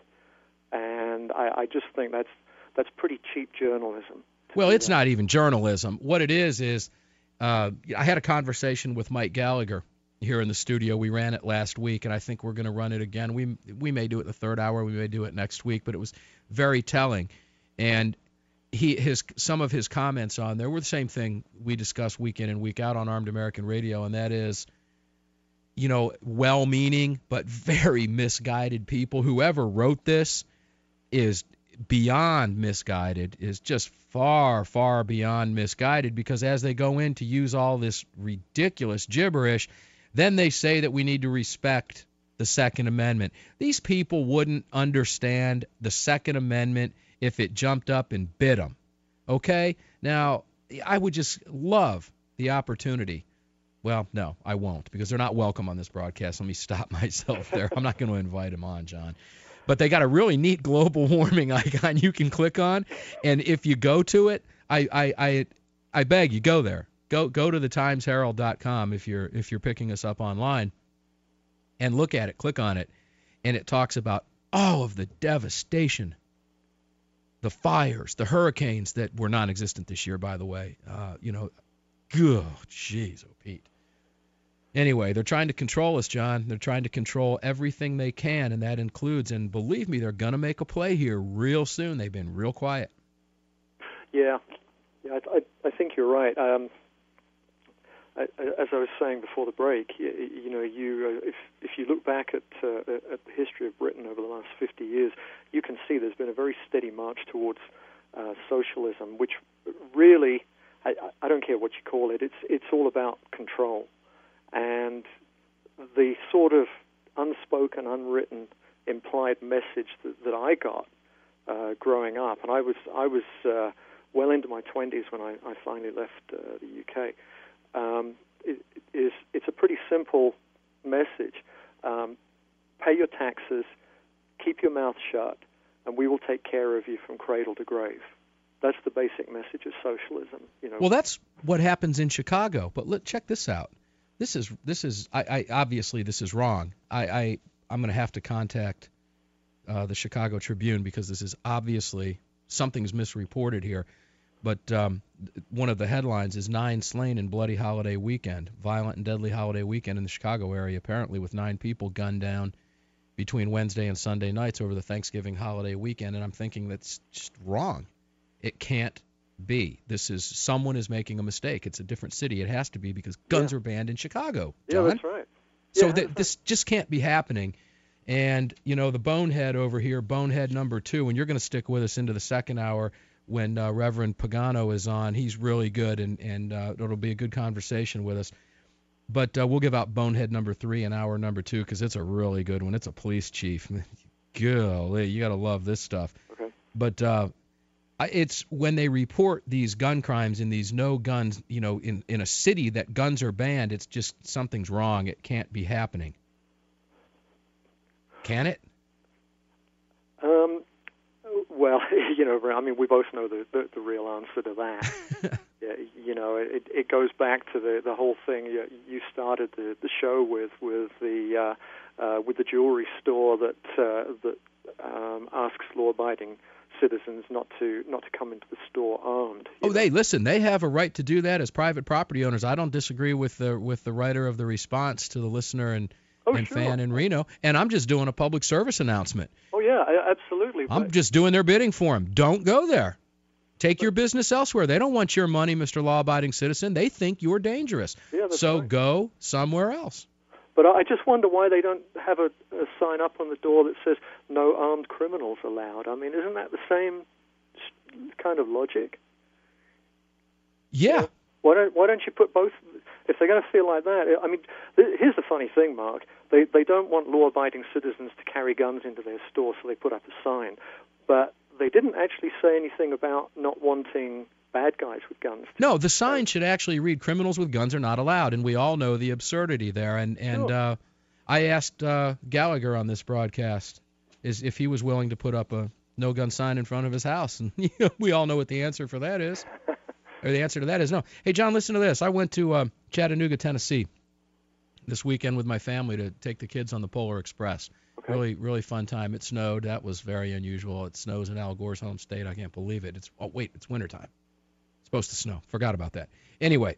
and I, I just think that's that's pretty cheap journalism.
Well, it's that. Not even journalism. What it is is, uh, I had a conversation with Mike Gallagher here in the studio. We ran it last week, and I think we're going to run it again. We we may do it the third hour. We may do it next week, but it was very telling. And he his some of his comments on there were the same thing we discuss week in and week out on Armed American Radio, and that is, you know, well-meaning but very misguided people. Whoever wrote this is beyond misguided, is just far, far beyond misguided, because as they go in to use all this ridiculous gibberish, then they say that we need to respect the Second Amendment. These people wouldn't understand the Second Amendment if it jumped up and bit them. Okay? Now, I would just love the opportunity. Well, no, I won't, because they're not welcome on this broadcast. Let me stop myself there. I'm not going to invite them on, John. But they got a really neat global warming icon you can click on, and if you go to it, I I I, I beg you, go there. Go go to the times herald dot com if you're if you're picking us up online, and look at it, click on it, and it talks about all of the devastation, the fires, the hurricanes that were non-existent this year, by the way. Uh, you know, oh, jeez, oh, Pete. Anyway, they're trying to control us, John. They're trying to control everything they can, and that includes, and believe me, they're going to make a play here real soon. They've been real quiet.
Yeah, yeah, I, I think you're right. Um, I, as I was saying before the break, you, you know, you uh, if if you look back at uh, at the history of Britain over the last fifty years, you can see there's been a very steady march towards uh, socialism, which really, I, I don't care what you call it, it's it's all about control. And the sort of unspoken, unwritten, implied message that, that I got uh, growing up, and I was I was uh, well into my twenties when I, I finally left uh, the U K, um, it, is it's a pretty simple message. Um, pay your taxes, keep your mouth shut, and we will take care of you from cradle to grave. That's the basic message of socialism. You know.
Well, that's what happens in Chicago. But let check this out. This is this is I, I obviously this is wrong. I, I I'm going to have to contact uh, the Chicago Tribune, because this is obviously something's misreported here. But um, one of the headlines is nine slain in bloody holiday weekend, violent and deadly holiday weekend in the Chicago area, apparently with nine people gunned down between Wednesday and Sunday nights over the Thanksgiving holiday weekend. And I'm thinking that's just wrong. It can't be. This is someone is making a mistake. It's a different city. It has to be because guns
yeah.
are banned in Chicago.
John. Yeah, that's right.
So
yeah,
th- this just can't be happening. And, you know, the bonehead over here, bonehead number two, and you're going to stick with us into the second hour when uh, Reverend Pagano is on. He's really good, and, and uh, it'll be a good conversation with us. But uh, we'll give out bonehead number three in hour number two because it's a really good one. It's a police chief. Golly, you got to love this stuff.
Okay.
But uh, it's when they report these gun crimes in these no guns, you know, in, in a city that guns are banned, it's just something's wrong. It can't be happening. Can it?
Um, well, you know, I mean, we both know the, the, the real answer to that. yeah, you know, it, it goes back to the, the whole thing you, you started the, the show with, with the uh, uh, with the jewelry store that uh, that um, asks law-abiding citizens not to not to come into the store armed.
Oh, know? they listen. They have a right to do that as private property owners. I don't disagree with the with the writer of the response to the listener and.
Oh,
and
sure.
fan in Reno, and I'm just doing a public service announcement.
Oh, yeah, absolutely.
I'm just doing their bidding for them. Don't go there. Take your business elsewhere. They don't want your money, Mister Law-abiding citizen. They think you're dangerous.
Yeah, that's
so
right.
Go somewhere else.
But I just wonder why they don't have a, a sign up on the door that says no armed criminals allowed. I mean, isn't that the same kind of logic?
Yeah.
You know, why don't Why don't you put both? If they're going to feel like that, I mean, th- here's the funny thing, Mark. They they don't want law-abiding citizens to carry guns into their store, so they put up a sign. But they didn't actually say anything about not wanting bad guys with guns.
No, the sign should actually read "Criminals with guns are not allowed," and we all know the absurdity there. And and
Sure.
uh, I asked uh, Gallagher on this broadcast is if he was willing to put up a no gun sign in front of his house, and you know, we all know what the answer for that is. Or the answer to that is no. Hey, John, listen to this. I went to uh, Chattanooga, Tennessee this weekend with my family to take the kids on the Polar Express.
Okay.
Really, really fun time. It snowed. That was very unusual. It snows in Al Gore's home state. I can't believe it. It's oh wait, it's wintertime. It's supposed to snow. Forgot about that. Anyway,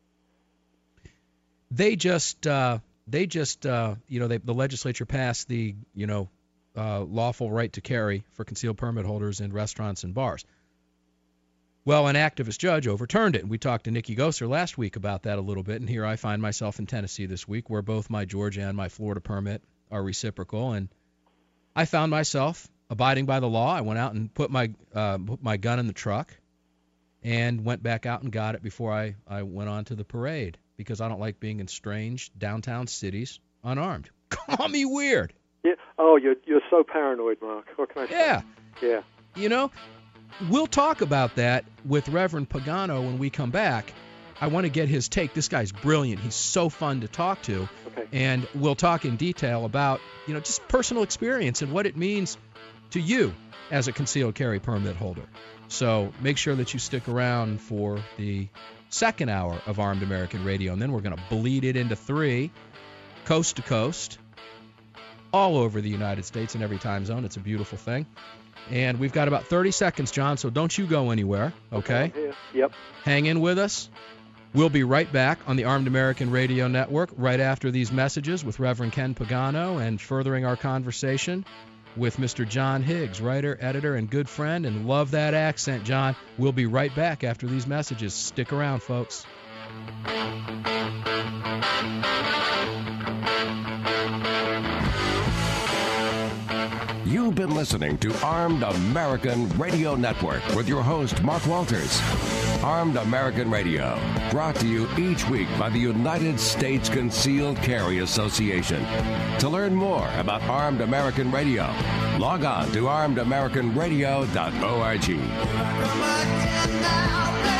they just uh, they just uh, you know they, the legislature passed the you know uh, lawful right to carry for concealed permit holders in restaurants and bars. Well, an activist judge overturned it. We talked to Nikki Gosser last week about that a little bit, and here I find myself in Tennessee this week where both my Georgia and my Florida permit are reciprocal, and I found myself abiding by the law. I went out and put my uh, put my gun in the truck and went back out and got it before I, I went on to the parade because I don't like being in strange downtown cities unarmed. Call me weird.
Yeah. Oh, you're you're so paranoid, Mark. What can I say?
Yeah.
Yeah.
You know, we'll talk about that with Reverend Pagano when we come back. I want to get his take. This guy's brilliant. He's so fun to talk to.
Okay.
And we'll talk in detail about, you know, just personal experience and what it means to you as a concealed carry permit holder. So make sure that you stick around for the second hour of Armed American Radio, and then we're going to bleed it into three, coast to coast, all over the United States in every time zone. It's a beautiful thing. And we've got about thirty seconds, John, so don't you go anywhere, okay?
Okay. Yep.
Hang in with us. We'll be right back on the Armed American Radio Network right after these messages with Reverend Ken Pagano and furthering our conversation with Mister John Higgs, writer, editor, and good friend. And love that accent, John. We'll be right back after these messages. Stick around, folks.
You've been listening to Armed American Radio Network with your host, Mark Walters. Armed American Radio, brought to you each week by the United States Concealed Carry Association. To learn more about Armed American Radio, log on to armed american radio dot org.